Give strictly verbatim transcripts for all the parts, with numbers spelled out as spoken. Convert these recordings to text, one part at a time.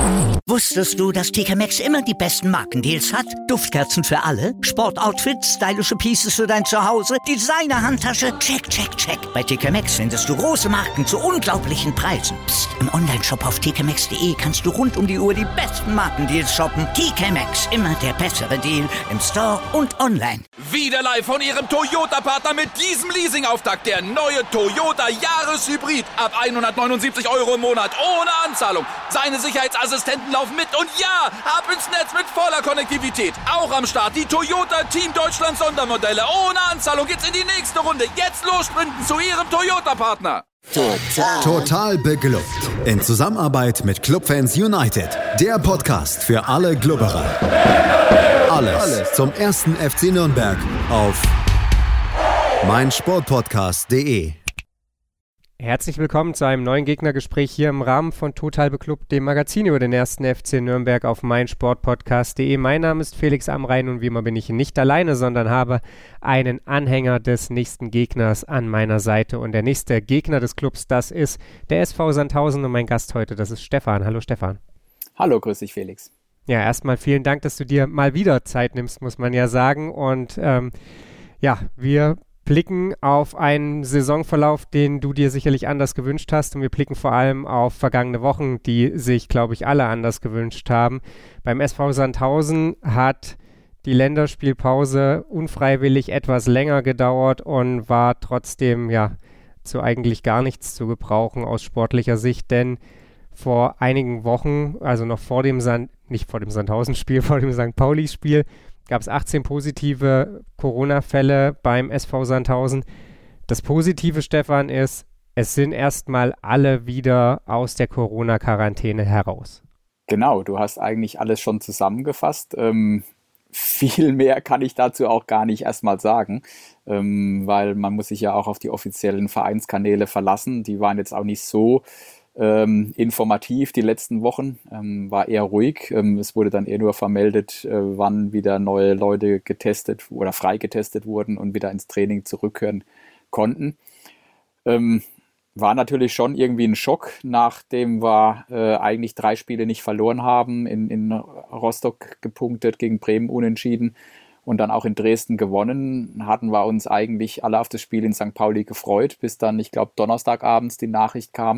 Wusstest du, dass T K Maxx immer die besten Markendeals hat? Duftkerzen für alle, Sportoutfits, stylische Pieces für dein Zuhause, Designer-Handtasche, check, check, check. Bei T K Maxx findest du große Marken zu unglaublichen Preisen. Psst. Im Onlineshop auf t k maxx punkt d e kannst du rund um die Uhr die besten Markendeals shoppen. T K Maxx, immer der bessere Deal im Store und online. Wieder live von Ihrem Toyota-Partner mit diesem Leasing-Auftakt. Der neue Toyota Jahreshybrid. Ab hundertneunundsiebzig Euro im Monat ohne Anzahlung. Seine Sicherheitsassistenten laufen mit und ja, ab ins Netz mit voller Konnektivität. Auch am Start die Toyota Team Deutschland Sondermodelle. Ohne Anzahlung geht's in die nächste Runde. Jetzt los sprinten zu Ihrem Toyota-Partner. Total. Total beglückt. In Zusammenarbeit mit Clubfans United. Der Podcast für alle Glubberer. Alles, Alles zum ersten F C Nürnberg auf meinsportpodcast punkt de. Herzlich willkommen zu einem neuen Gegnergespräch hier im Rahmen von Total Beklubbt, dem Magazin über den ersten F C Nürnberg auf meinsportpodcast punkt de. Mein Name ist Felix Amrain und wie immer bin ich nicht alleine, sondern habe einen Anhänger des nächsten Gegners an meiner Seite. Und der nächste Gegner des Clubs, das ist der S V Sandhausen und mein Gast heute, das ist Stefan. Hallo Stefan. Hallo, grüß dich Felix. Ja, erstmal vielen Dank, dass du dir mal wieder Zeit nimmst, muss man ja sagen. Und ähm, ja, wir blicken auf einen Saisonverlauf, den du dir sicherlich anders gewünscht hast, und wir blicken vor allem auf vergangene Wochen, die sich, glaube ich, alle anders gewünscht haben. Beim S V Sandhausen hat die Länderspielpause unfreiwillig etwas länger gedauert und war trotzdem ja zu eigentlich gar nichts zu gebrauchen aus sportlicher Sicht, denn vor einigen Wochen, also noch vor dem Sand, nicht vor dem Sandhausen-Spiel, vor dem Sankt Pauli-Spiel, gab es achtzehn positive Corona-Fälle beim S V Sandhausen. Das Positive, Stefan, ist, es sind erstmal alle wieder aus der Corona-Quarantäne heraus. Genau, du hast eigentlich alles schon zusammengefasst. Ähm, viel mehr kann ich dazu auch gar nicht erstmal sagen, ähm, weil man muss sich ja auch auf die offiziellen Vereinskanäle verlassen. Die waren jetzt auch nicht so Ähm, informativ die letzten Wochen, ähm, war eher ruhig. Ähm, es wurde dann eher nur vermeldet, äh, wann wieder neue Leute getestet oder freigetestet wurden und wieder ins Training zurückkehren konnten. Ähm, war natürlich schon irgendwie ein Schock, nachdem wir äh, eigentlich drei Spiele nicht verloren haben, in, in Rostock gepunktet, gegen Bremen unentschieden und dann auch in Dresden gewonnen, hatten wir uns eigentlich alle auf das Spiel in Sankt Pauli gefreut, bis dann, ich glaube, Donnerstagabends die Nachricht kam,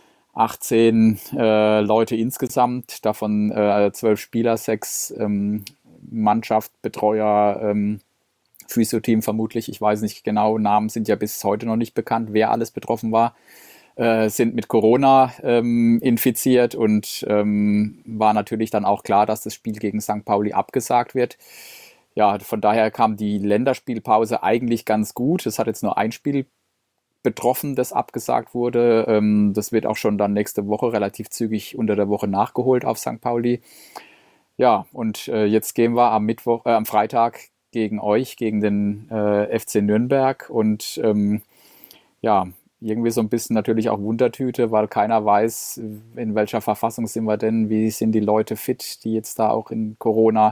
achtzehn äh, Leute insgesamt, davon äh, zwölf Spieler, sechs ähm, Mannschaft, Betreuer, ähm, Physio-Team vermutlich, ich weiß nicht genau, Namen sind ja bis heute noch nicht bekannt, wer alles betroffen war, äh, sind mit Corona ähm, infiziert und ähm, war natürlich dann auch klar, dass das Spiel gegen Sankt Pauli abgesagt wird. Ja, von daher kam die Länderspielpause eigentlich ganz gut. Es hat jetzt nur ein Spiel betroffen, das abgesagt wurde. Ähm, das wird auch schon dann nächste Woche relativ zügig unter der Woche nachgeholt auf Sankt Pauli. Ja, und äh, jetzt gehen wir am Mittwoch, äh, am Freitag gegen euch, gegen den äh, F C Nürnberg und ähm, ja, irgendwie so ein bisschen natürlich auch Wundertüte, weil keiner weiß, in welcher Verfassung sind wir denn, wie sind die Leute fit, die jetzt da auch in Corona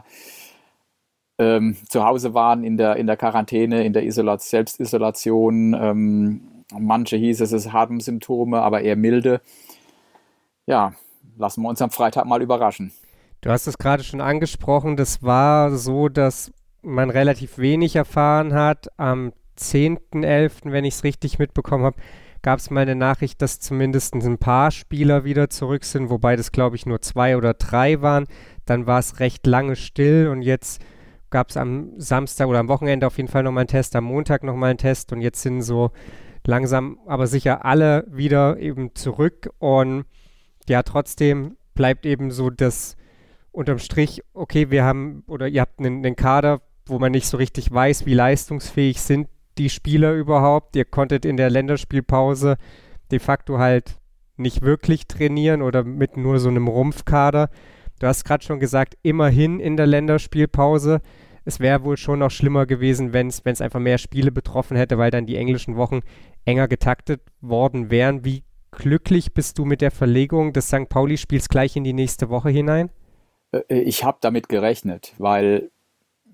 ähm, zu Hause waren, in der, in der Quarantäne, in der Isola- Selbstisolation. Ähm, Manche hieß es, es haben Symptome, aber eher milde. Ja, lassen wir uns am Freitag mal überraschen. Du hast es gerade schon angesprochen, das war so, dass man relativ wenig erfahren hat. Am zehnten elften, wenn ich es richtig mitbekommen habe, gab es mal eine Nachricht, dass zumindest ein paar Spieler wieder zurück sind, wobei das, glaube ich, nur zwei oder drei waren. Dann war es recht lange still und jetzt gab es am Samstag oder am Wochenende auf jeden Fall nochmal einen Test, am Montag nochmal einen Test und jetzt sind so langsam aber sicher alle wieder eben zurück und ja, trotzdem bleibt eben so das unterm Strich, okay, wir haben oder ihr habt einen, einen Kader, wo man nicht so richtig weiß, wie leistungsfähig sind die Spieler überhaupt. Ihr konntet in der Länderspielpause de facto halt nicht wirklich trainieren oder mit nur so einem Rumpfkader. Du hast gerade schon gesagt, immerhin in der Länderspielpause. Es wäre wohl schon noch schlimmer gewesen, wenn es einfach mehr Spiele betroffen hätte, weil dann die englischen Wochen enger getaktet worden wären. Wie glücklich bist du mit der Verlegung des Sankt Pauli-Spiels gleich in die nächste Woche hinein? Ich habe damit gerechnet, weil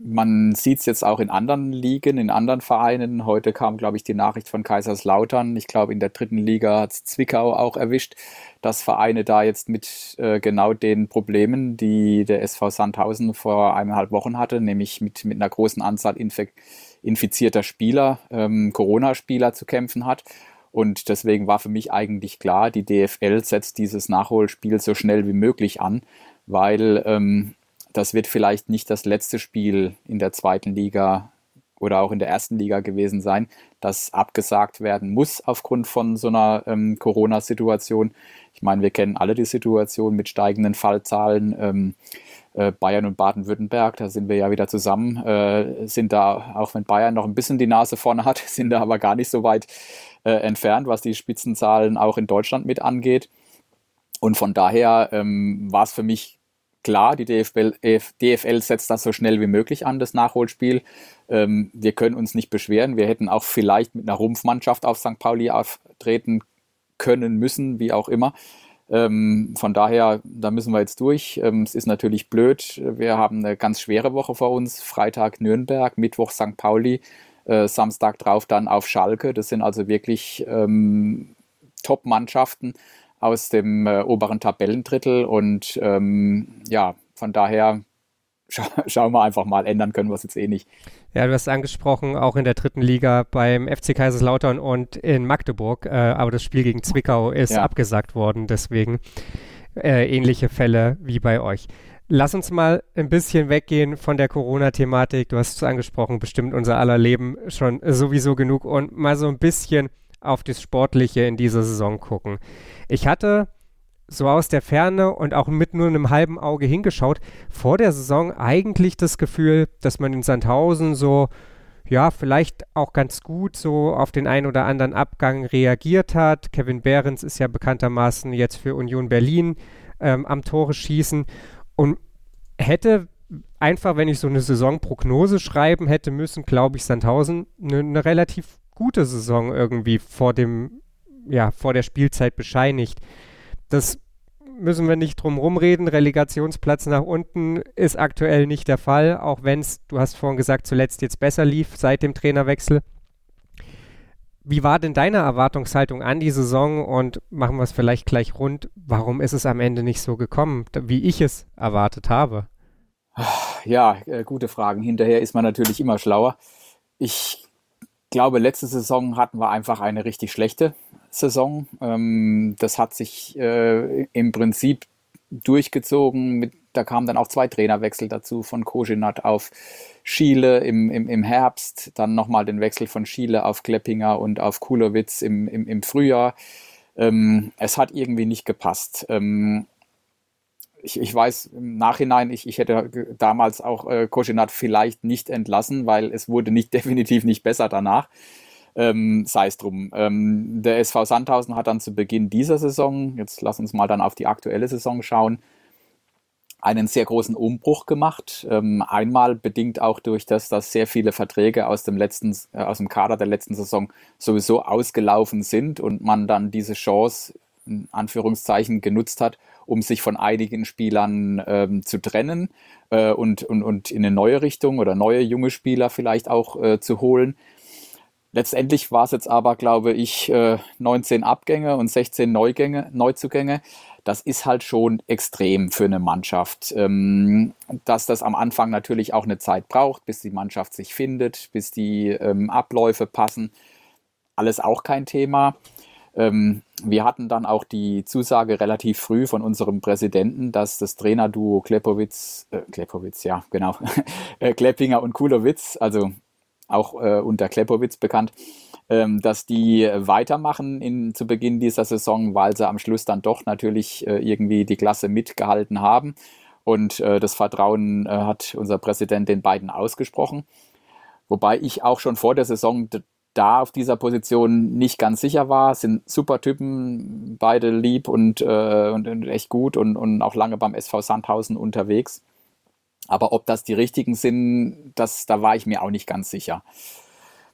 man sieht es jetzt auch in anderen Ligen, in anderen Vereinen. Heute kam, glaube ich, die Nachricht von Kaiserslautern. Ich glaube, in der dritten Liga hat es Zwickau auch erwischt, dass Vereine da jetzt mit äh, genau den Problemen, die der S V Sandhausen vor eineinhalb Wochen hatte, nämlich mit, mit einer großen Anzahl Infek- infizierter Spieler, ähm, Corona-Spieler zu kämpfen hat. Und deswegen war für mich eigentlich klar, die D F L setzt dieses Nachholspiel so schnell wie möglich an, weil ähm, das wird vielleicht nicht das letzte Spiel in der zweiten Liga oder auch in der ersten Liga gewesen sein, das abgesagt werden muss aufgrund von so einer ähm, Corona-Situation. Ich meine, wir kennen alle die Situation mit steigenden Fallzahlen. Ähm, äh, Bayern und Baden-Württemberg, da sind wir ja wieder zusammen, äh, sind da, auch wenn Bayern noch ein bisschen die Nase vorne hat, sind da aber gar nicht so weit äh, entfernt, was die Spitzenzahlen auch in Deutschland mit angeht. Und von daher ähm, war es für mich klar, die D F L, D F L setzt das so schnell wie möglich an, das Nachholspiel. Ähm, wir können uns nicht beschweren. Wir hätten auch vielleicht mit einer Rumpfmannschaft auf Sankt Pauli auftreten können, müssen, wie auch immer. Ähm, von daher, da müssen wir jetzt durch. Ähm, es ist natürlich blöd. Wir haben eine ganz schwere Woche vor uns. Freitag Nürnberg, Mittwoch Sankt Pauli, äh, Samstag drauf dann auf Schalke. Das sind also wirklich ähm, Top-Mannschaften aus dem äh, oberen Tabellendrittel und ähm, ja, von daher scha- schauen wir einfach mal, ändern können wir es jetzt eh nicht. Ja, du hast angesprochen, auch in der dritten Liga beim F C Kaiserslautern und in Magdeburg, äh, aber das Spiel gegen Zwickau ist ja abgesagt worden, deswegen äh, ähnliche Fälle wie bei euch. Lass uns mal ein bisschen weggehen von der Corona-Thematik, du hast es angesprochen, bestimmt unser aller Leben schon sowieso genug und mal so ein bisschen auf das Sportliche in dieser Saison gucken. Ich hatte so aus der Ferne und auch mit nur einem halben Auge hingeschaut, vor der Saison eigentlich das Gefühl, dass man in Sandhausen so, ja, vielleicht auch ganz gut so auf den einen oder anderen Abgang reagiert hat. Kevin Behrens ist ja bekanntermaßen jetzt für Union Berlin ähm, am Tore schießen und hätte einfach, wenn ich so eine Saisonprognose schreiben hätte müssen, glaube ich, Sandhausen eine ne relativ gute Saison irgendwie vor dem, ja, vor der Spielzeit bescheinigt. Das müssen wir nicht drum rumreden. Relegationsplatz nach unten ist aktuell nicht der Fall, auch wenn es, du hast vorhin gesagt, zuletzt jetzt besser lief seit dem Trainerwechsel. Wie war denn deine Erwartungshaltung an die Saison und machen wir es vielleicht gleich rund? Warum ist es am Ende nicht so gekommen, wie ich es erwartet habe? Ja, äh, gute Fragen. Hinterher ist man natürlich immer schlauer. Ich Ich glaube, letzte Saison hatten wir einfach eine richtig schlechte Saison. Ähm, das hat sich äh, im Prinzip durchgezogen. Mit, da kamen dann auch zwei Trainerwechsel dazu, von Koschinat auf Schiele im, im, im Herbst, dann nochmal den Wechsel von Schiele auf Kleppinger und auf Kulowitz im, im, im Frühjahr. Ähm, es hat irgendwie nicht gepasst. Ähm, Ich, ich weiß im Nachhinein, ich, ich hätte damals auch äh, Koschinat vielleicht nicht entlassen, weil es wurde nicht definitiv nicht besser danach. Ähm, sei es drum. Ähm, der S V Sandhausen hat dann zu Beginn dieser Saison, jetzt lass uns mal dann auf die aktuelle Saison schauen, einen sehr großen Umbruch gemacht. Ähm, einmal bedingt auch durch das, dass sehr viele Verträge aus dem letzten, äh, aus dem Kader der letzten Saison sowieso ausgelaufen sind und man dann diese Chance in Anführungszeichen genutzt hat, um sich von einigen Spielern ähm, zu trennen äh, und, und, und in eine neue Richtung oder neue junge Spieler vielleicht auch äh, zu holen. Letztendlich war es jetzt aber, glaube ich, äh, neunzehn Abgänge und sechzehn Neugänge, Neuzugänge. Das ist halt schon extrem für eine Mannschaft. Ähm, dass das am Anfang natürlich auch eine Zeit braucht, bis die Mannschaft sich findet, bis die ähm, Abläufe passen. Alles auch kein Thema. Ähm, wir hatten dann auch die Zusage relativ früh von unserem Präsidenten, dass das Trainerduo Klepowitz, äh, Klepowitz, ja, genau, Kleppinger und Kulowitz, also auch äh, unter Klepowitz bekannt, ähm, dass die weitermachen in, zu Beginn dieser Saison, weil sie am Schluss dann doch natürlich äh, irgendwie die Klasse mitgehalten haben. Und äh, das Vertrauen äh, hat unser Präsident den beiden ausgesprochen. Wobei ich auch schon vor der Saison d- da auf dieser Position nicht ganz sicher war. Sind super Typen, beide lieb und, äh, und, und echt gut und, und auch lange beim S V Sandhausen unterwegs. Aber ob das die richtigen sind, das, da war ich mir auch nicht ganz sicher.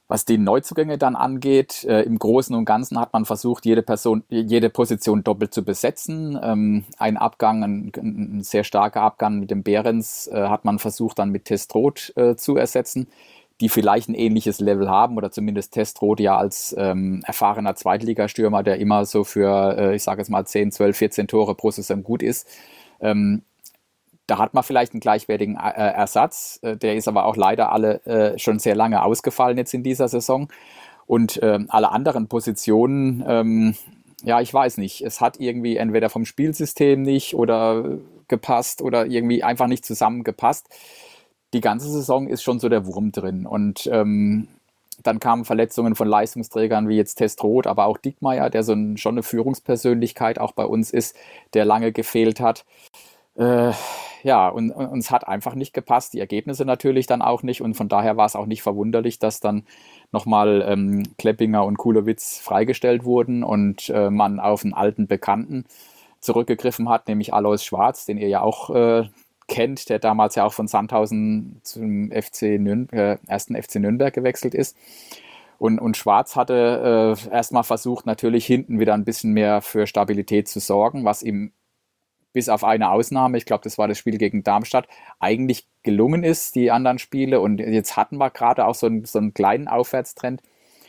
Was die Neuzugänge dann angeht, äh, im Großen und Ganzen hat man versucht, jede Person, jede Position doppelt zu besetzen. Ähm, ein Abgang, ein, ein sehr starker Abgang mit dem Behrens äh, hat man versucht, dann mit Testroth äh, zu ersetzen, die vielleicht ein ähnliches Level haben oder zumindest Testroth ja als ähm, erfahrener Zweitligastürmer, der immer so für, äh, ich sage jetzt mal, zehn, zwölf, vierzehn Tore pro Saison gut ist. Ähm, Da hat man vielleicht einen gleichwertigen äh, Ersatz. Äh, der ist aber auch leider alle äh, schon sehr lange ausgefallen jetzt in dieser Saison. Und äh, alle anderen Positionen, ähm, ja, ich weiß nicht. Es hat irgendwie entweder vom Spielsystem nicht oder gepasst oder irgendwie einfach nicht zusammengepasst. Die ganze Saison ist schon so der Wurm drin. Und ähm, dann kamen Verletzungen von Leistungsträgern wie jetzt Testroth, aber auch Diekmeyer, der so ein, schon eine Führungspersönlichkeit auch bei uns ist, der lange gefehlt hat. Äh, ja, und, und uns hat einfach nicht gepasst, die Ergebnisse natürlich dann auch nicht und von daher war es auch nicht verwunderlich, dass dann nochmal ähm, Kleppinger und Kulowitz freigestellt wurden und äh, man auf einen alten Bekannten zurückgegriffen hat, nämlich Alois Schwarz, den ihr ja auch äh, kennt, der damals ja auch von Sandhausen zum F C Nürnberg, äh, ersten F C Nürnberg gewechselt ist. Und, und Schwarz hatte äh, erstmal versucht, natürlich hinten wieder ein bisschen mehr für Stabilität zu sorgen, was ihm bis auf eine Ausnahme, ich glaube, das war das Spiel gegen Darmstadt, eigentlich gelungen ist, die anderen Spiele. Und jetzt hatten wir gerade auch so einen, so einen kleinen Aufwärtstrend,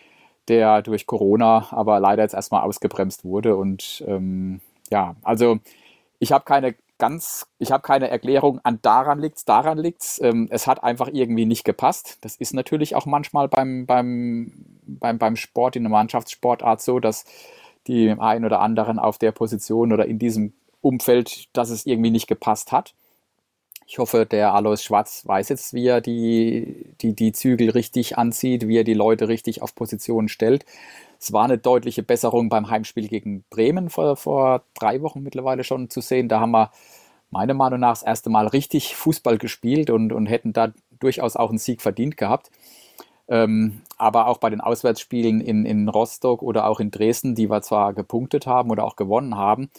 der durch Corona aber leider jetzt erstmal ausgebremst wurde. Und ähm, ja, also ich habe keine ganz, ich habe keine Erklärung, an daran liegt's, daran liegt's. Ähm, es hat einfach irgendwie nicht gepasst. Das ist natürlich auch manchmal beim, beim, beim, beim Sport, in der Mannschaftssportart so, dass die einen oder anderen auf der Position oder in diesem Umfeld, dass es irgendwie nicht gepasst hat. Ich hoffe, der Alois Schwarz weiß jetzt, wie er die, die, die Zügel richtig anzieht, wie er die Leute richtig auf Positionen stellt. Es war eine deutliche Besserung beim Heimspiel gegen Bremen vor, vor drei Wochen mittlerweile schon zu sehen. Da haben wir meiner Meinung nach das erste Mal richtig Fußball gespielt und, und hätten da durchaus auch einen Sieg verdient gehabt. Ähm, aber auch bei den Auswärtsspielen in, in Rostock oder auch in Dresden, die wir zwar gepunktet haben oder auch gewonnen haben,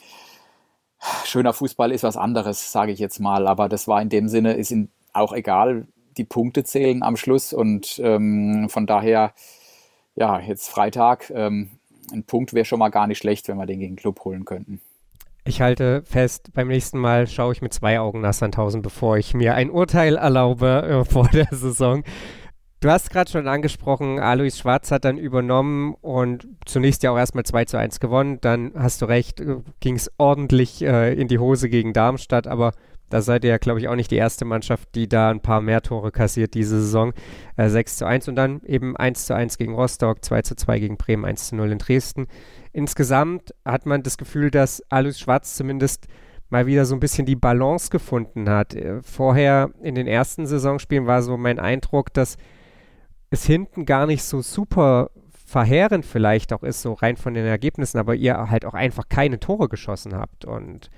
schöner Fußball ist was anderes, sage ich jetzt mal, aber das war in dem Sinne, ist in, auch egal, die Punkte zählen am Schluss und ähm, von daher, ja, jetzt Freitag, ähm, ein Punkt wäre schon mal gar nicht schlecht, wenn wir den gegen den Club holen könnten. Ich halte fest, beim nächsten Mal schaue ich mit zwei Augen nach Sandhausen, bevor ich mir ein Urteil erlaube äh, vor der Saison. Du hast gerade schon angesprochen, Alois Schwarz hat dann übernommen und zunächst ja auch erstmal zwei zu eins gewonnen. Dann hast du recht, ging es ordentlich äh, in die Hose gegen Darmstadt, aber da seid ihr ja, glaube ich, auch nicht die erste Mannschaft, die da ein paar mehr Tore kassiert diese Saison. Äh, sechs zu eins und dann eben eins zu eins gegen Rostock, zwei zu zwei gegen Bremen, eins zu null in Dresden. Insgesamt hat man das Gefühl, dass Alois Schwarz zumindest mal wieder so ein bisschen die Balance gefunden hat. Äh, vorher in den ersten Saisonspielen war so mein Eindruck, dass es hinten gar nicht so super verheerend vielleicht auch ist, so rein von den Ergebnissen, aber ihr halt auch einfach keine Tore geschossen habt. Und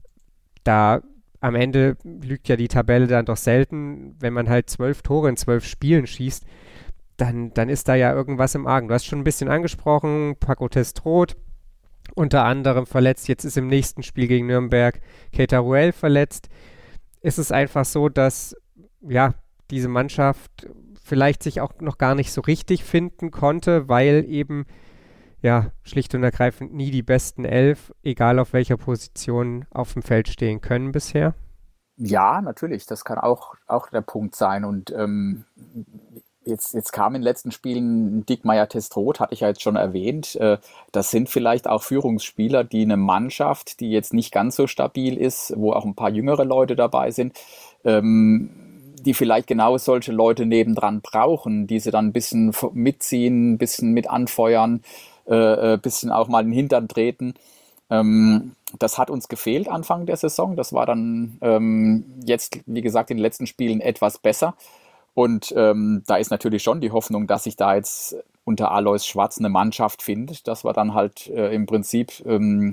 da am Ende lügt ja die Tabelle dann doch selten, wenn man halt zwölf Tore in zwölf Spielen schießt, dann, dann ist da ja irgendwas im Argen. Du hast schon ein bisschen angesprochen, Paco Testroth unter anderem verletzt, jetzt ist im nächsten Spiel gegen Nürnberg Keita Ruel verletzt. Ist es einfach so, dass ja, diese Mannschaft vielleicht sich auch noch gar nicht so richtig finden konnte, weil eben ja schlicht und ergreifend nie die besten elf, egal auf welcher Position auf dem Feld stehen können bisher? Ja, natürlich, das kann auch, auch der Punkt sein und ähm, jetzt, jetzt kam in den letzten Spielen Diekmeyer Testroth, hatte ich ja jetzt schon erwähnt, äh, das sind vielleicht auch Führungsspieler, die eine Mannschaft, die jetzt nicht ganz so stabil ist, wo auch ein paar jüngere Leute dabei sind, ähm, die vielleicht genau solche Leute nebendran brauchen, die sie dann ein bisschen mitziehen, ein bisschen mit anfeuern, äh, ein bisschen auch mal in den Hintern treten. Ähm, das hat uns gefehlt Anfang der Saison. Das war dann ähm, jetzt, wie gesagt, in den letzten Spielen etwas besser. Und ähm, da ist natürlich schon die Hoffnung, dass sich da jetzt unter Alois Schwarz eine Mannschaft findet, dass wir dann halt äh, im Prinzip ähm,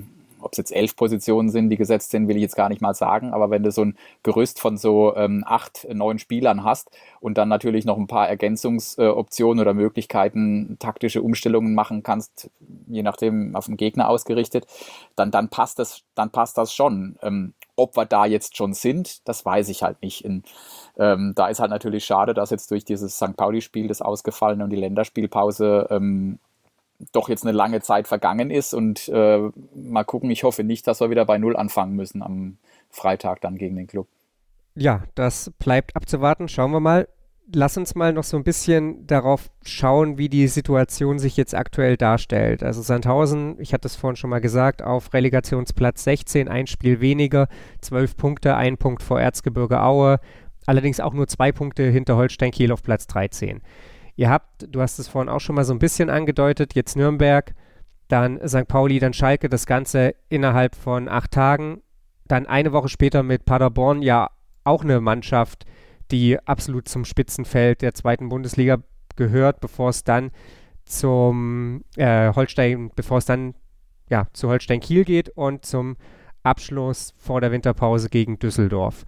ob es jetzt elf Positionen sind, die gesetzt sind, will ich jetzt gar nicht mal sagen, aber wenn du so ein Gerüst von so ähm, acht, neun Spielern hast und dann natürlich noch ein paar Ergänzungsoptionen oder Möglichkeiten, taktische Umstellungen machen kannst, je nachdem auf den Gegner ausgerichtet, dann, dann passt das, dann passt das schon. Ähm, ob wir da jetzt schon sind, das weiß ich halt nicht. In, ähm, da ist halt natürlich schade, dass jetzt durch dieses Sankt Pauli-Spiel, das ausgefallene und die Länderspielpause, ähm, doch jetzt eine lange Zeit vergangen ist und äh, mal gucken, ich hoffe nicht, dass wir wieder bei Null anfangen müssen am Freitag dann gegen den Club. Ja, das bleibt abzuwarten. Schauen wir mal. Lass uns mal noch so ein bisschen darauf schauen, wie die Situation sich jetzt aktuell darstellt. Also Sandhausen, ich hatte es vorhin schon mal gesagt, auf Relegationsplatz sechzehn, ein Spiel weniger, zwölf Punkte, ein Punkt vor Erzgebirge Aue, allerdings auch nur zwei Punkte hinter Holstein Kiel auf Platz dreizehn. Ihr habt, du hast es vorhin auch schon mal so ein bisschen angedeutet, jetzt Nürnberg, dann Sankt Pauli, dann Schalke, das Ganze innerhalb von acht Tagen. Dann eine Woche später mit Paderborn, ja auch eine Mannschaft, die absolut zum Spitzenfeld der zweiten Bundesliga gehört, bevor es dann zum äh, Holstein, bevor es dann ja zu Holstein Kiel geht und zum Abschluss vor der Winterpause gegen Düsseldorf.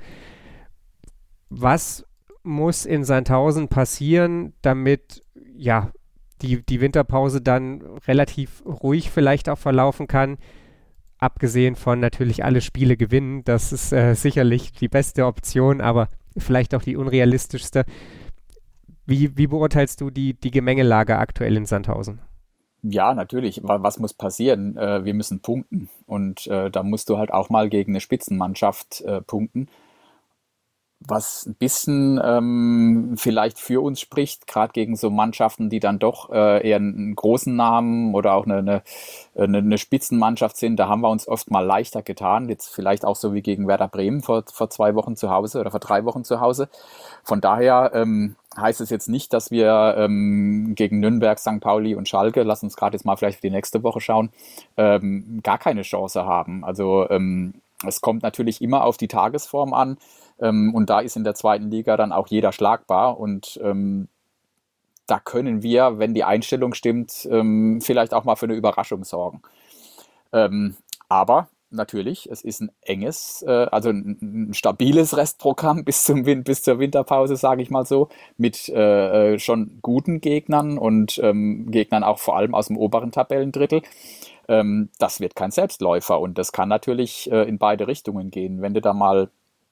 Was muss in Sandhausen passieren, damit ja die, die Winterpause dann relativ ruhig vielleicht auch verlaufen kann? Abgesehen von natürlich alle Spiele gewinnen, das ist äh, sicherlich die beste Option, aber vielleicht auch die unrealistischste. Wie, wie beurteilst du die, die Gemengelage aktuell in Sandhausen? Ja, natürlich. Was muss passieren? Wir müssen punkten. Und äh, da musst du halt auch mal gegen eine Spitzenmannschaft äh, punkten. Was ein bisschen ähm, vielleicht für uns spricht, gerade gegen so Mannschaften, die dann doch äh, eher einen großen Namen oder auch eine, eine, eine, eine Spitzenmannschaft sind, da haben wir uns oft mal leichter getan. Jetzt vielleicht auch so wie gegen Werder Bremen vor, vor zwei Wochen zu Hause oder vor drei Wochen zu Hause. Von daher ähm, heißt es jetzt nicht, dass wir ähm, gegen Nürnberg, Sankt Pauli und Schalke, lass uns gerade jetzt mal vielleicht für die nächste Woche schauen, ähm, gar keine Chance haben. Also ähm, es kommt natürlich immer auf die Tagesform an. Ähm, und da ist in der zweiten Liga dann auch jeder schlagbar und ähm, da können wir, wenn die Einstellung stimmt, ähm, vielleicht auch mal für eine Überraschung sorgen. Ähm, aber natürlich, es ist ein enges, äh, also ein, ein stabiles Restprogramm bis zum Win- bis zur Winterpause, sage ich mal so, mit äh, schon guten Gegnern und ähm, Gegnern auch vor allem aus dem oberen Tabellendrittel. Ähm, das wird kein Selbstläufer und das kann natürlich äh, in beide Richtungen gehen. Wenn du da mal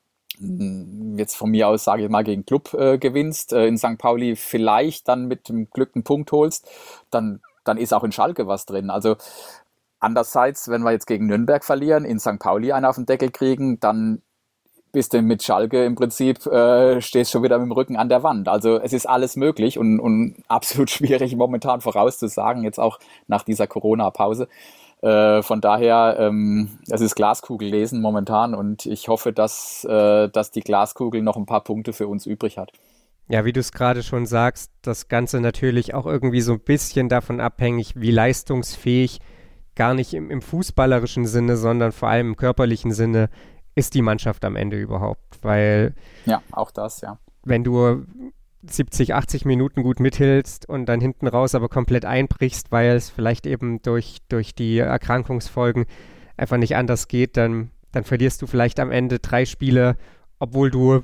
jetzt von mir aus, sage ich mal, gegen Club äh, gewinnst, äh, in Sankt Pauli vielleicht dann mit dem Glück einen Punkt holst, dann, dann ist auch in Schalke was drin. Also andererseits, wenn wir jetzt gegen Nürnberg verlieren, in Sankt Pauli einen auf den Deckel kriegen, dann bist du mit Schalke im Prinzip, äh, stehst schon wieder mit dem Rücken an der Wand. Also es ist alles möglich und, und absolut schwierig momentan vorauszusagen, jetzt auch nach dieser Corona-Pause. Von daher, ähm, es ist Glaskugel lesen momentan und ich hoffe, dass, äh, dass die Glaskugel noch ein paar Punkte für uns übrig hat. Ja, wie du es gerade schon sagst, das Ganze natürlich auch irgendwie so ein bisschen davon abhängig, wie leistungsfähig, gar nicht im, im fußballerischen Sinne, sondern vor allem im körperlichen Sinne, ist die Mannschaft am Ende überhaupt. Weil ja, auch das, ja. Wenn du siebzig, achtzig Minuten gut mithältst und dann hinten raus aber komplett einbrichst, weil es vielleicht eben durch, durch die Erkrankungsfolgen einfach nicht anders geht, dann, dann verlierst du vielleicht am Ende drei Spiele, obwohl du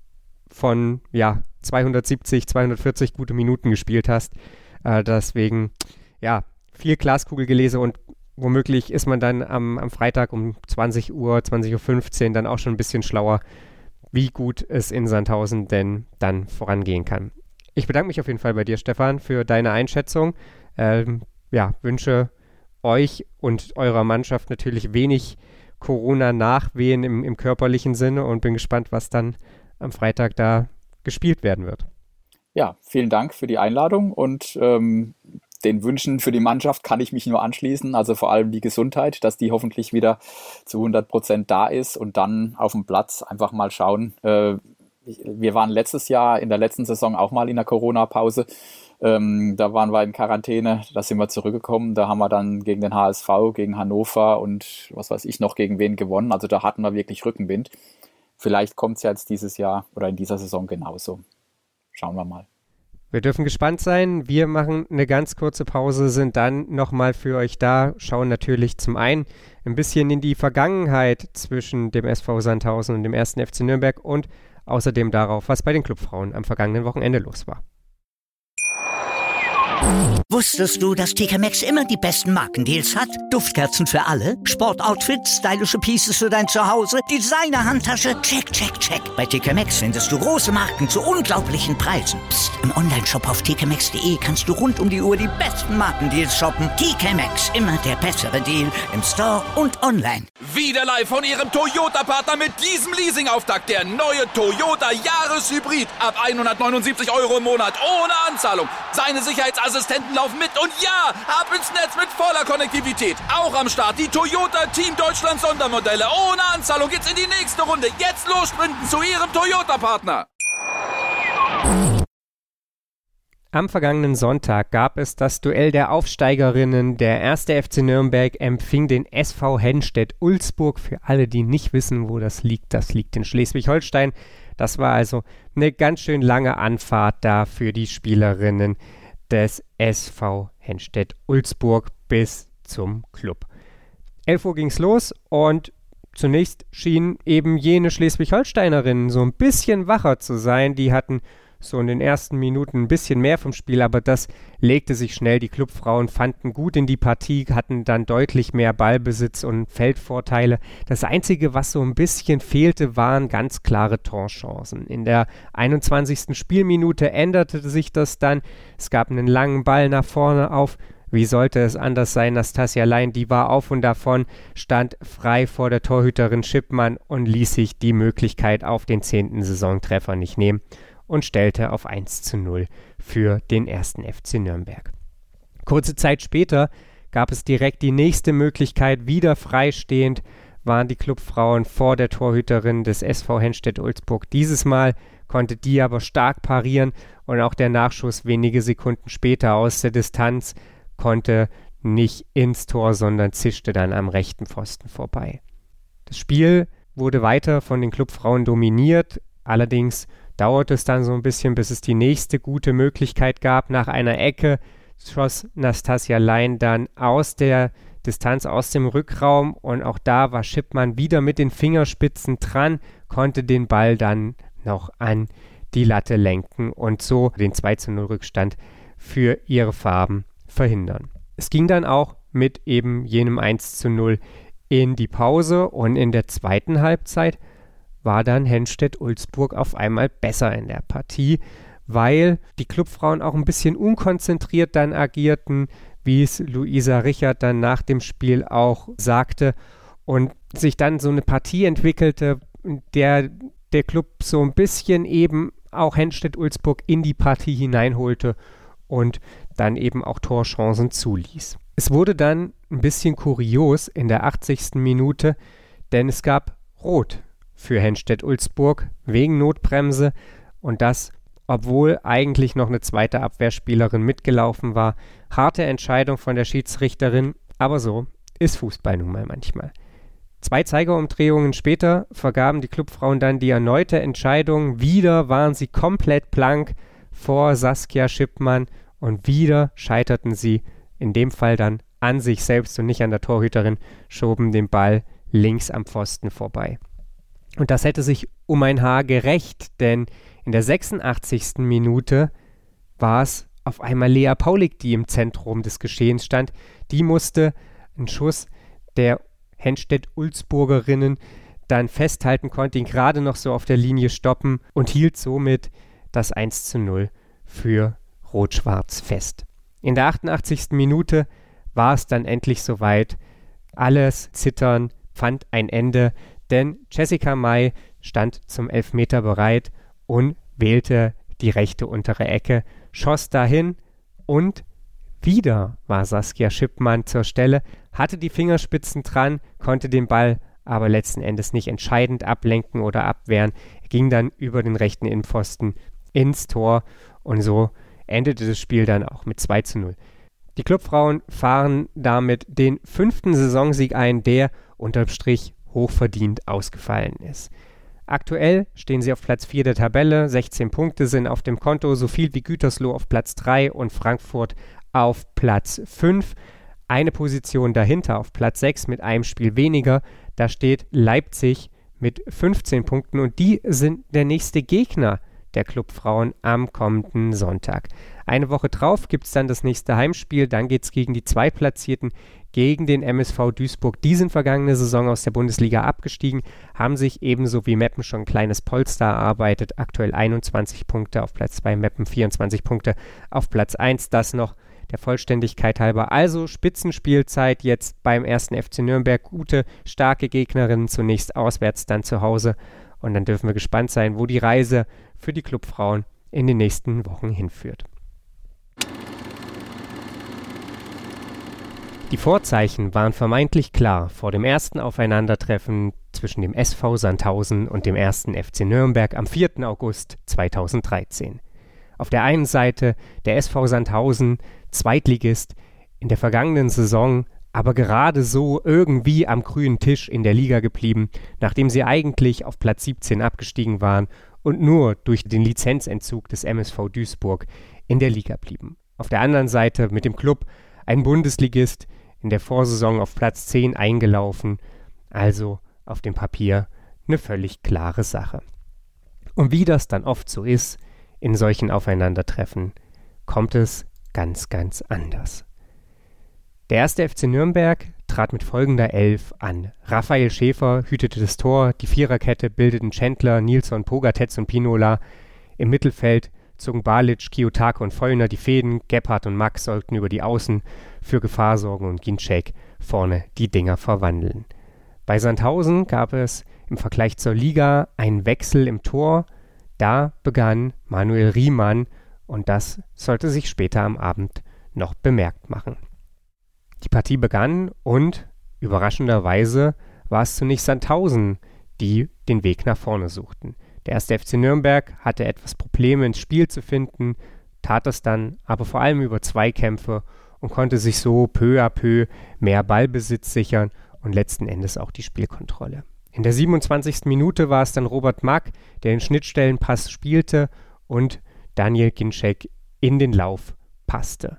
von ja, zweihundertsiebzig, zweihundertvierzig gute Minuten gespielt hast. Äh, deswegen, ja, viel Glaskugelgelese und womöglich ist man dann am, am Freitag um zwanzig Uhr, zwanzig Uhr fünfzehn dann auch schon ein bisschen schlauer, wie gut es in Sandhausen denn dann vorangehen kann. Ich bedanke mich auf jeden Fall bei dir, Stefan, für deine Einschätzung. Ähm, ja, wünsche euch und eurer Mannschaft natürlich wenig Corona-Nachwehen im, im körperlichen Sinne und bin gespannt, was dann am Freitag da gespielt werden wird. Ja, vielen Dank für die Einladung und ähm, den Wünschen für die Mannschaft kann ich mich nur anschließen, also vor allem die Gesundheit, dass die hoffentlich wieder zu hundert Prozent da ist und dann auf dem Platz einfach mal schauen. Äh, wir waren letztes Jahr in der letzten Saison auch mal in der Corona-Pause. Ähm, da waren wir in Quarantäne, da sind wir zurückgekommen, da haben wir dann gegen den H S V, gegen Hannover und was weiß ich noch gegen wen gewonnen. Also da hatten wir wirklich Rückenwind. Vielleicht kommt es ja jetzt dieses Jahr oder in dieser Saison genauso. Schauen wir mal. Wir dürfen gespannt sein. Wir machen eine ganz kurze Pause, sind dann nochmal für euch da, schauen natürlich zum einen ein bisschen in die Vergangenheit zwischen dem S V Sandhausen und dem ersten F C Nürnberg und außerdem darauf, was bei den Clubfrauen am vergangenen Wochenende los war. Wusstest du, dass T K Maxx immer die besten Markendeals hat? Duftkerzen für alle, Sportoutfits, stylische Pieces für dein Zuhause, Designer-Handtasche, check, check, check. Bei T K Maxx findest du große Marken zu unglaublichen Preisen. Psst. Im Onlineshop auf t k maxx punkt d e kannst du rund um die Uhr die besten Markendeals shoppen. T K Maxx, immer der bessere Deal im Store und online. Wieder live von ihrem Toyota-Partner mit diesem Leasing-Auftakt. Der neue Toyota Jahreshybrid. Ab hundertneunundsiebzig Euro im Monat ohne Anzahlung. Seine Sicherheitsassistenten laufen mit und ja, ab ins Netz mit voller Konnektivität. Auch am Start die Toyota Team Deutschland Sondermodelle. Ohne Anzahlung geht's in die nächste Runde. Jetzt los sprinten zu ihrem Toyota-Partner. Am vergangenen Sonntag gab es das Duell der Aufsteigerinnen. Der erste F C Nürnberg empfing den S V Henstedt-Ulzburg. Für alle, die nicht wissen, wo das liegt, das liegt in Schleswig-Holstein. Das war also eine ganz schön lange Anfahrt da für die Spielerinnen des S V Henstedt-Ulzburg bis zum Club. elf Uhr ging's los und zunächst schienen eben jene Schleswig-Holsteinerinnen so ein bisschen wacher zu sein. Die hatten so in den ersten Minuten ein bisschen mehr vom Spiel, aber das legte sich schnell. Die Clubfrauen fanden gut in die Partie, hatten dann deutlich mehr Ballbesitz und Feldvorteile. Das Einzige, was so ein bisschen fehlte, waren ganz klare Torchancen. In der einundzwanzigsten Spielminute änderte sich das dann. Es gab einen langen Ball nach vorne auf. Wie sollte es anders sein? Nastasia Lein, die war auf und davon, stand frei vor der Torhüterin Schippmann und ließ sich die Möglichkeit auf den zehnten Saisontreffer nicht nehmen und stellte auf eins zu null für den ersten F C Nürnberg. Kurze Zeit später gab es direkt die nächste Möglichkeit. Wieder freistehend waren die Clubfrauen vor der Torhüterin des S V Henstedt-Ulzburg. Dieses Mal konnte die aber stark parieren und auch der Nachschuss wenige Sekunden später aus der Distanz konnte nicht ins Tor, sondern zischte dann am rechten Pfosten vorbei. Das Spiel wurde weiter von den Clubfrauen dominiert, allerdings dauerte es dann so ein bisschen, bis es die nächste gute Möglichkeit gab. Nach einer Ecke schoss Nastasia Lein dann aus der Distanz, aus dem Rückraum und auch da war Schippmann wieder mit den Fingerspitzen dran, konnte den Ball dann noch an die Latte lenken und so den zwei zu null Rückstand für ihre Farben verhindern. Es ging dann auch mit eben jenem eins zu null in die Pause und in der zweiten Halbzeit war dann Henstedt-Ulzburg auf einmal besser in der Partie, weil die Clubfrauen auch ein bisschen unkonzentriert dann agierten, wie es Luisa Richard dann nach dem Spiel auch sagte und sich dann so eine Partie entwickelte, in der der Club so ein bisschen eben auch Henstedt-Ulzburg in die Partie hineinholte und dann eben auch Torchancen zuließ. Es wurde dann ein bisschen kurios in der achtzigsten Minute, denn es gab Rot für Henstedt-Ulzburg wegen Notbremse und das, obwohl eigentlich noch eine zweite Abwehrspielerin mitgelaufen war. Harte Entscheidung von der Schiedsrichterin, aber so ist Fußball nun mal manchmal. Zwei Zeigerumdrehungen später vergaben die Clubfrauen dann die erneute Entscheidung. Wieder waren sie komplett blank vor Saskia Schippmann und wieder scheiterten sie, in dem Fall dann an sich selbst und nicht an der Torhüterin, schoben den Ball links am Pfosten vorbei. Und das hätte sich um ein Haar gerecht, denn in der sechsundachtzigsten Minute war es auf einmal Lea Paulik, die im Zentrum des Geschehens stand. Die musste einen Schuss der Henstedt-Ulzburgerinnen dann festhalten, konnte ihn gerade noch so auf der Linie stoppen und hielt somit das eins zu null für Rot-Schwarz fest. In der achtundachtzigsten Minute war es dann endlich soweit. Alles Zittern fand ein Ende, denn Jessica May stand zum Elfmeter bereit und wählte die rechte untere Ecke, schoss dahin und wieder war Saskia Schippmann zur Stelle, hatte die Fingerspitzen dran, konnte den Ball aber letzten Endes nicht entscheidend ablenken oder abwehren. Er ging dann über den rechten Innenpfosten ins Tor und so endete das Spiel dann auch mit zwei zu null. Die Clubfrauen fahren damit den fünften Saisonsieg ein, der unterm Strich hochverdient ausgefallen ist. Aktuell stehen sie auf Platz vier der Tabelle, sechzehn Punkte sind auf dem Konto, so viel wie Gütersloh auf Platz drei und Frankfurt auf Platz fünf. Eine Position dahinter auf Platz sechs mit einem Spiel weniger, da steht Leipzig mit fünfzehn Punkten und die sind der nächste Gegner der Clubfrauen am kommenden Sonntag. Eine Woche drauf gibt es dann das nächste Heimspiel, dann geht es gegen die Zweitplatzierten, gegen den M S V Duisburg. Die sind vergangene Saison aus der Bundesliga abgestiegen, haben sich ebenso wie Meppen schon ein kleines Polster erarbeitet. Aktuell einundzwanzig Punkte auf Platz zwei, Meppen vierundzwanzig Punkte auf Platz eins. Das noch der Vollständigkeit halber. Also Spitzenspielzeit jetzt beim ersten F C Nürnberg. Gute, starke Gegnerinnen, zunächst auswärts, dann zu Hause. Und dann dürfen wir gespannt sein, wo die Reise für die Clubfrauen in den nächsten Wochen hinführt. Die Vorzeichen waren vermeintlich klar vor dem ersten Aufeinandertreffen zwischen dem S V Sandhausen und dem ersten F C Nürnberg am vierten August zweitausenddreizehn. Auf der einen Seite der S V Sandhausen, Zweitligist, in der vergangenen Saison aber gerade so irgendwie am grünen Tisch in der Liga geblieben, nachdem sie eigentlich auf Platz siebzehn abgestiegen waren und nur durch den Lizenzentzug des M S V Duisburg in der Liga blieben. Auf der anderen Seite mit dem Club ein Bundesligist, in der Vorsaison auf Platz zehn eingelaufen, also auf dem Papier eine völlig klare Sache. Und wie das dann oft so ist, in solchen Aufeinandertreffen, kommt es ganz, ganz anders. Der erste F C Nürnberg trat mit folgender Elf an. Raphael Schäfer hütete das Tor, die Viererkette bildeten Chandler, Nilsson, Pogatetz und Pinola. Im Mittelfeld zogen Balic, Kiyotake und Vollner die Fäden, Gebhardt und Max sollten über die Außen für Gefahr sorgen und Ginczek vorne die Dinger verwandeln. Bei Sandhausen gab es im Vergleich zur Liga einen Wechsel im Tor. Da begann Manuel Riemann und das sollte sich später am Abend noch bemerkt machen. Die Partie begann und überraschenderweise war es zunächst Sandhausen, die den Weg nach vorne suchten. Der erste F C Nürnberg hatte etwas Probleme ins Spiel zu finden, tat es dann aber vor allem über Zweikämpfe und konnte sich so peu à peu mehr Ballbesitz sichern und letzten Endes auch die Spielkontrolle. In der siebenundzwanzigsten Minute war es dann Robert Mack, der den Schnittstellenpass spielte und Daniel Ginczek in den Lauf passte.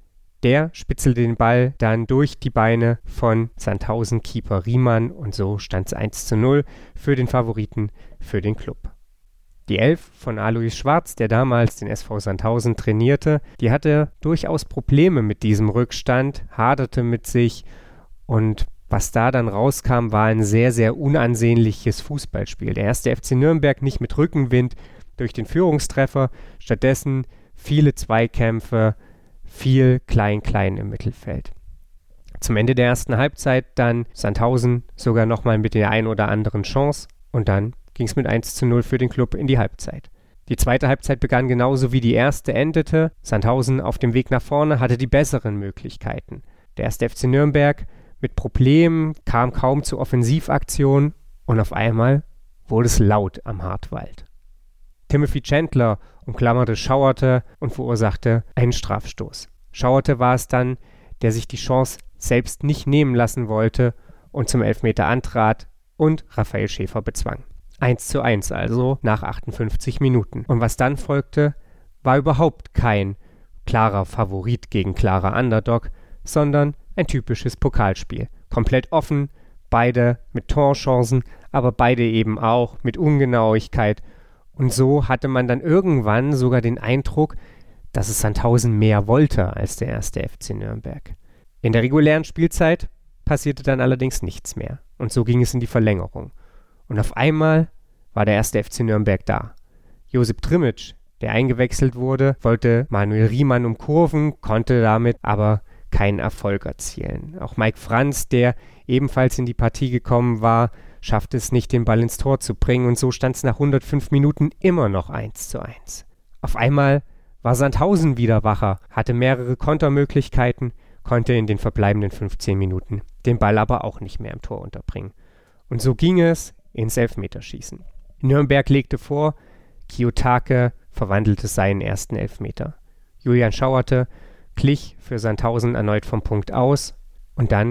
Der spitzelte den Ball dann durch die Beine von Sandhausen-Keeper Riemann und so stand es eins zu null für den Favoriten für den Club. Die Elf von Alois Schwarz, der damals den S V Sandhausen trainierte, die hatte durchaus Probleme mit diesem Rückstand, haderte mit sich und was da dann rauskam, war ein sehr, sehr unansehnliches Fußballspiel. Der erste F C Nürnberg nicht mit Rückenwind durch den Führungstreffer, stattdessen viele Zweikämpfe, viel Klein-Klein im Mittelfeld. Zum Ende der ersten Halbzeit dann Sandhausen sogar nochmal mit der ein oder anderen Chance und dann ging es mit eins zu null für den Club in die Halbzeit. Die zweite Halbzeit begann genauso wie die erste endete. Sandhausen auf dem Weg nach vorne hatte die besseren Möglichkeiten. Der erste F C Nürnberg mit Problemen kam kaum zu Offensivaktionen und auf einmal wurde es laut am Hartwald. Timothy Chandler umklammerte Schauerte und verursachte einen Strafstoß. Schauerte war es dann, der sich die Chance selbst nicht nehmen lassen wollte und zum Elfmeter antrat und Raphael Schäfer bezwang. eins zu eins also nach achtundfünfzig Minuten. Und was dann folgte, war überhaupt kein klarer Favorit gegen klarer Underdog, sondern ein typisches Pokalspiel. Komplett offen, beide mit Torchancen, aber beide eben auch mit Ungenauigkeit. Und so hatte man dann irgendwann sogar den Eindruck, dass es Sandhausen mehr wollte als der erste F C Nürnberg. In der regulären Spielzeit passierte dann allerdings nichts mehr. Und so ging es in die Verlängerung. Und auf einmal war der erste F C Nürnberg da. Josip Trimic, der eingewechselt wurde, wollte Manuel Riemann umkurven, konnte damit aber keinen Erfolg erzielen. Auch Mike Franz, der ebenfalls in die Partie gekommen war, schaffte es nicht, den Ball ins Tor zu bringen und so stand es nach hundertfünf Minuten immer noch eins zu eins. Auf einmal war Sandhausen wieder wacher, hatte mehrere Kontermöglichkeiten, konnte in den verbleibenden fünfzehn Minuten den Ball aber auch nicht mehr im Tor unterbringen. Und so ging es ins Elfmeterschießen. Nürnberg legte vor, Kiyotake verwandelte seinen ersten Elfmeter. Julian Schauerte glich für Sandhausen erneut vom Punkt aus und dann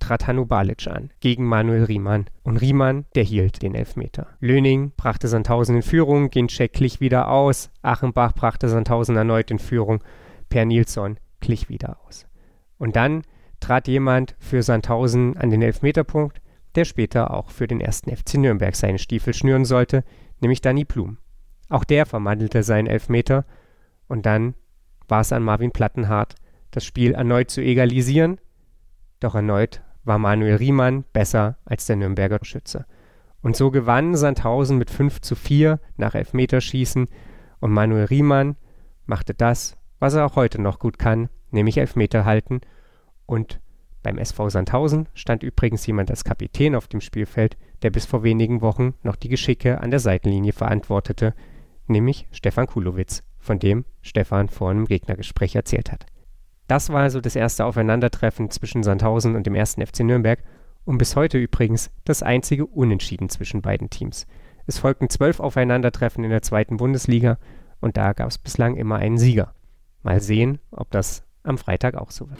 trat Hanno Balic an, gegen Manuel Riemann. Und Riemann, der hielt den Elfmeter. Löning brachte Sandhausen in Führung, Ginczek glich wieder aus. Achenbach brachte Sandhausen erneut in Führung. Per Nilsson glich wieder aus. Und dann trat jemand für Sandhausen an den Elfmeterpunkt, der später auch für den ersten F C Nürnberg seine Stiefel schnüren sollte, nämlich Danny Blum. Auch der verwandelte seinen Elfmeter und dann war es an Marvin Plattenhardt, das Spiel erneut zu egalisieren, doch erneut war Manuel Riemann besser als der Nürnberger Schütze. Und so gewann Sandhausen mit fünf zu vier nach Elfmeterschießen und Manuel Riemann machte das, was er auch heute noch gut kann, nämlich Elfmeter halten. Und beim S V Sandhausen stand übrigens jemand als Kapitän auf dem Spielfeld, der bis vor wenigen Wochen noch die Geschicke an der Seitenlinie verantwortete, nämlich Stefan Kulowitz, von dem Stefan vor einem Gegnergespräch erzählt hat. Das war also das erste Aufeinandertreffen zwischen Sandhausen und dem ersten F C Nürnberg und bis heute übrigens das einzige Unentschieden zwischen beiden Teams. Es folgten zwölf Aufeinandertreffen in der zweiten Bundesliga und da gab es bislang immer einen Sieger. Mal sehen, ob das am Freitag auch so wird.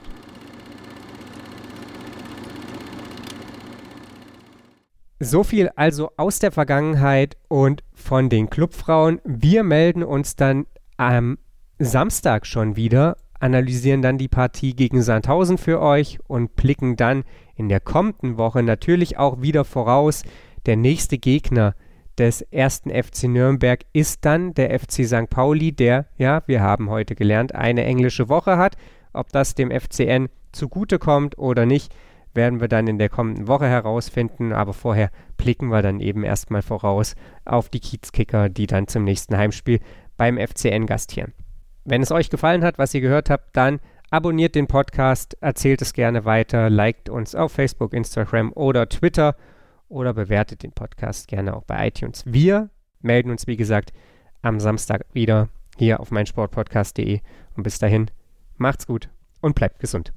So viel also aus der Vergangenheit und von den Clubfrauen. Wir melden uns dann am Samstag schon wieder, analysieren dann die Partie gegen Sandhausen für euch und blicken dann in der kommenden Woche natürlich auch wieder voraus. Der nächste Gegner des ersten F C Nürnberg ist dann der F C Sankt Pauli, der, ja, wir haben heute gelernt, eine englische Woche hat. Ob das dem F C N zugutekommt oder nicht, werden wir dann in der kommenden Woche herausfinden, aber vorher blicken wir dann eben erstmal voraus auf die Kiezkicker, die dann zum nächsten Heimspiel beim F C N gastieren. Wenn es euch gefallen hat, was ihr gehört habt, dann abonniert den Podcast, erzählt es gerne weiter, liked uns auf Facebook, Instagram oder Twitter oder bewertet den Podcast gerne auch bei iTunes. Wir melden uns, wie gesagt, am Samstag wieder hier auf meinsportpodcast punkt de und bis dahin, macht's gut und bleibt gesund.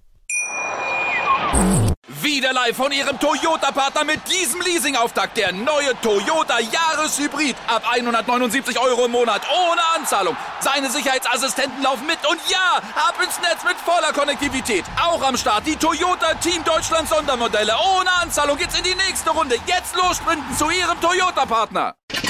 Wieder live von Ihrem Toyota-Partner mit diesem Leasing-Auftakt. Der neue Toyota Jahreshybrid. Ab hundertneunundsiebzig Euro im Monat. Ohne Anzahlung. Seine Sicherheitsassistenten laufen mit. Und ja, ab ins Netz mit voller Konnektivität. Auch am Start die Toyota Team Deutschland Sondermodelle. Ohne Anzahlung geht's in die nächste Runde. Jetzt los sprinten zu Ihrem Toyota-Partner.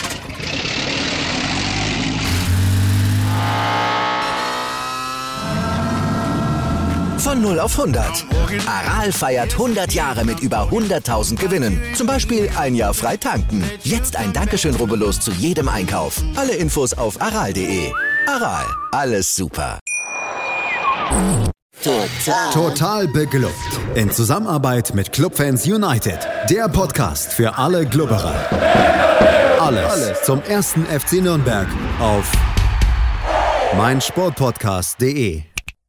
Von null auf hundert. Aral feiert hundert Jahre mit über hunderttausend Gewinnen. Zum Beispiel ein Jahr frei tanken. Jetzt ein Dankeschön, rubbellos zu jedem Einkauf. Alle Infos auf aral punkt de. Aral, alles super. Total. Total beglückt. In Zusammenarbeit mit Clubfans United. Der Podcast für alle Glubberer. Alles, alles zum ersten F C Nürnberg auf meinsportpodcast punkt de.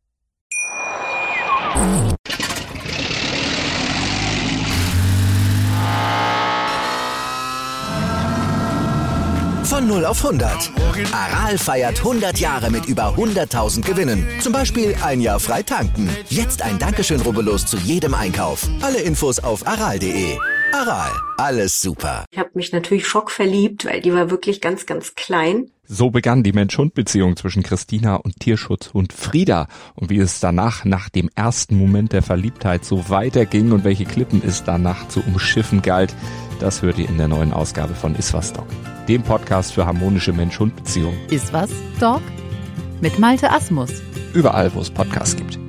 Von null auf hundert. Aral feiert hundert Jahre mit über hunderttausend Gewinnen. Zum Beispiel ein Jahr frei tanken. Jetzt ein Dankeschön, rubbellos zu jedem Einkauf. Alle Infos auf aral punkt de. Aral, alles super. Ich habe mich natürlich schockverliebt, weil die war wirklich ganz, ganz klein. So begann die Mensch-Hund-Beziehung zwischen Christina und Tierschutzhund Frieda. Und wie es danach, nach dem ersten Moment der Verliebtheit, so weiterging und welche Klippen es danach zu umschiffen galt, das hört ihr in der neuen Ausgabe von Iswas Dog, dem Podcast für harmonische Mensch-Hund-Beziehungen. Iswas Dog mit Malte Asmus. Überall, wo es Podcasts gibt.